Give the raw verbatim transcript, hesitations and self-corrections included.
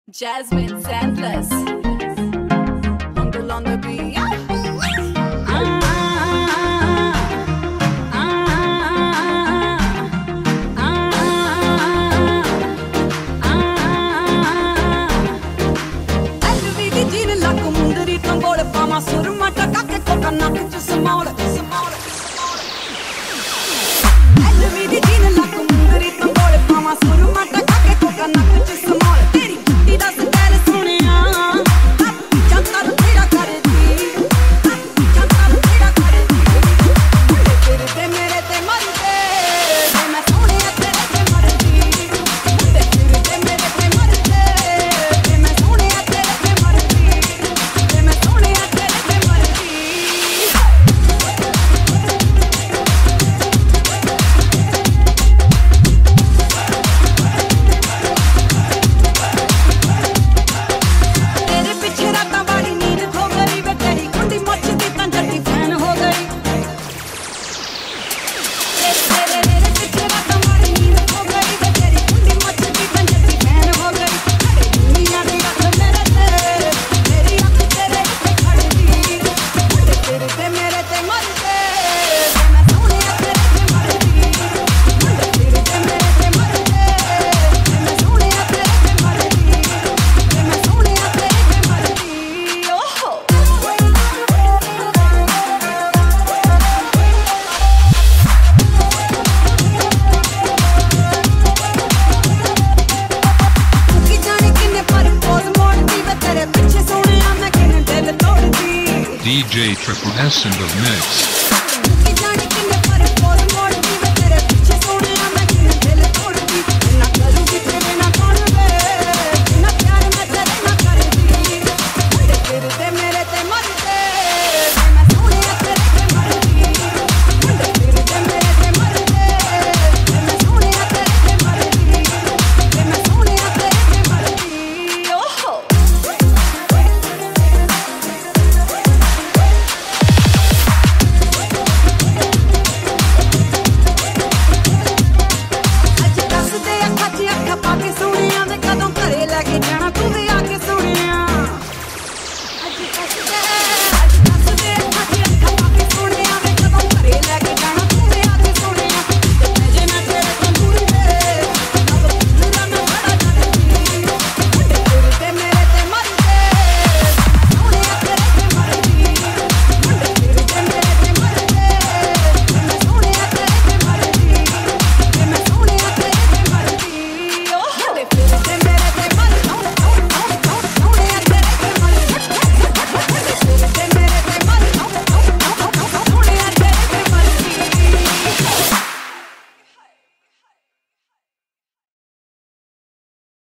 Jasmine Sandless, Hungle on the beat. Surma taka ke koka nak ch small small Elvi di din la kumundri tambol pama surma taka ke koka nak ch small teri chutti da stel suniya jantar tera kar di jantar tera kar di mule tere te mere te mar de main soniya tere te mar di mule tere te mere te mar de main soniya tere te mar di main soniya D J Triple S in the mix.